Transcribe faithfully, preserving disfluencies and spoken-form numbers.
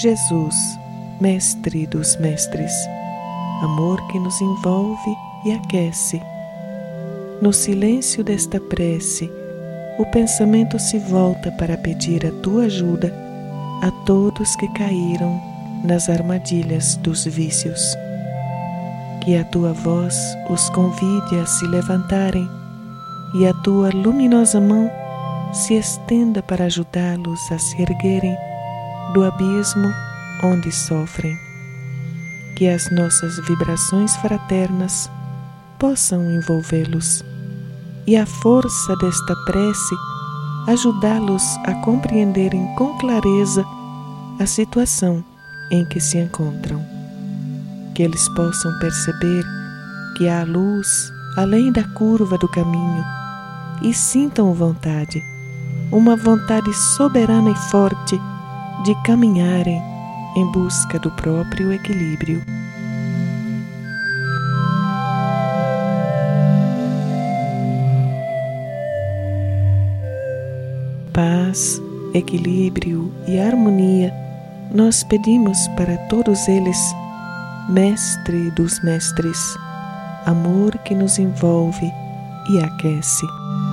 Jesus, Mestre dos Mestres, amor que nos envolve e aquece. No silêncio desta prece, o pensamento se volta para pedir a tua ajuda a todos que caíram nas armadilhas dos vícios. Que a tua voz os convide a se levantarem e a tua luminosa mão se estenda para ajudá-los a se erguerem do abismo onde sofrem. Que as nossas vibrações fraternas possam envolvê-los e a força desta prece ajudá-los a compreenderem com clareza a situação em que se encontram. Que eles possam perceber que há luz além da curva do caminho e sintam vontade, uma vontade soberana e forte de caminharem em busca do próprio equilíbrio. Paz, equilíbrio e harmonia nós pedimos para todos eles, Mestre dos Mestres, amor que nos envolve e aquece.